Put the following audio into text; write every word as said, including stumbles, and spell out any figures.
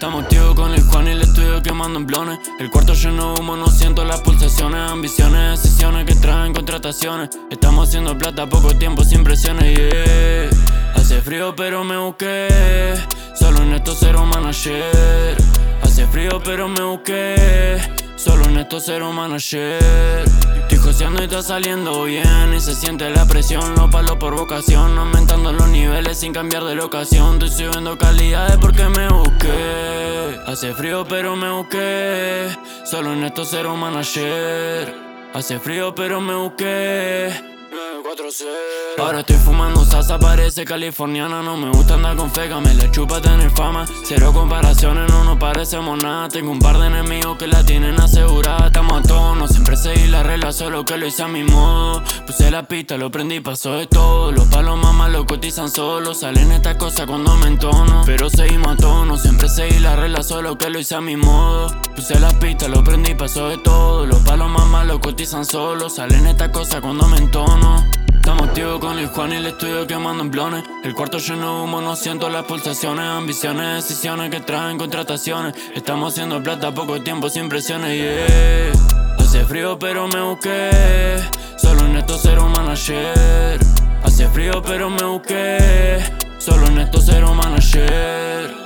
Estamos activos con el Juan y el estudio quemando en blones. El cuarto lleno de humo, no siento las pulsaciones. Ambiciones, decisiones que traen contrataciones. Estamos haciendo plata, poco tiempo, sin presiones, yeah. Hace frío pero me busqué, solo en esto cero manager. Hace frío pero me busqué, solo en esto cero manager. Estoy joseando y está saliendo bien, y se siente la presión, lo palo por vocación. Aumentando los niveles sin cambiar de locación. Estoy subiendo calidades porque me busqué. Hace frío pero me busqué, solo en esto cero manager. Hace frío pero me busqué. Ahora estoy fumando salsa, parece californiana. No me gusta andar con feca, me la chupa tener fama. Cero comparaciones, no nos parecemos nada. Tengo un par de enemigos que la tienen asegurada. Estamos a tono, siempre seguí la regla, solo que lo hice a mi modo. Puse la pista, lo prendí, pasó de todo. Los palos mamás lo cotizan solo. Salen estas cosas cuando me entono, pero seguimos a tono, siempre seguí la regla, solo que lo hice a mi modo. Puse la pista, lo prendí, pasó de todo. Los palos mamás lo cotizan solo. Salen estas cosas cuando me entono. Estamos activos con el Juan y el estudio quemando en blones. El cuarto lleno de humo, no siento las pulsaciones. Ambiciones, decisiones que traen contrataciones. Estamos haciendo plata, poco tiempo, sin presiones, yeah. Hace frío pero me busqué, solo en esto cero manager. Hace frío pero me busqué, solo en esto cero manager.